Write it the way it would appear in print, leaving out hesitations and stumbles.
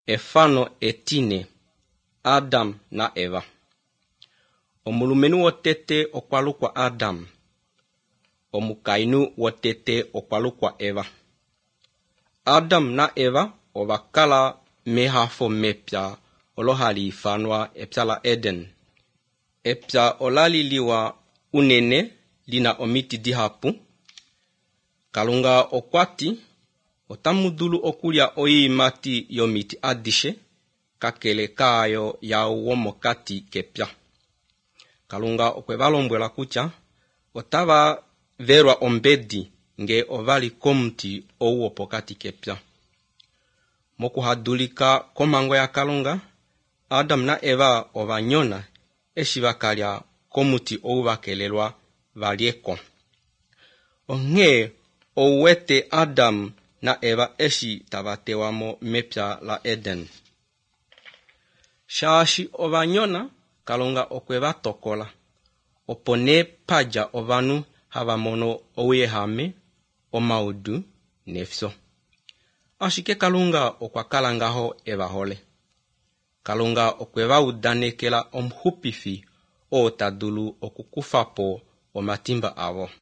Efano etine Adam na Eva. Omulumenu wotete okwalukwa Adam. Omukainu wotete okwalukwa Eva. Adam na Eva ovakala mehafo mepya olohali ifanwa epya la Eden. Epya olaliliwa unene lina omiti dihapu. Kalunga okwati otamudulu okulya oyimati yomiti adishe kakele kayo yawo mokati kepya. Kalunga okwevalombwela kutya otava verwa ombedi nge ovali komuti owo pokati kepya. Mokuhadulika komango ya Kalunga, Adam na Eva ovanyona eshivakalya komuti owo vakelelwa valieko. Onge owete Adam na Eva eshi tavatewamo mepya la Eden. Shashi ovanyona Kalunga okweva tokola. Opone paja ovanu havamono owehame, omaudu, nefso. Ashike Kalunga okwakalangaho Eva hole. Kalunga okweva udanekela omhupifi otadulu okukufapo omatimba avo.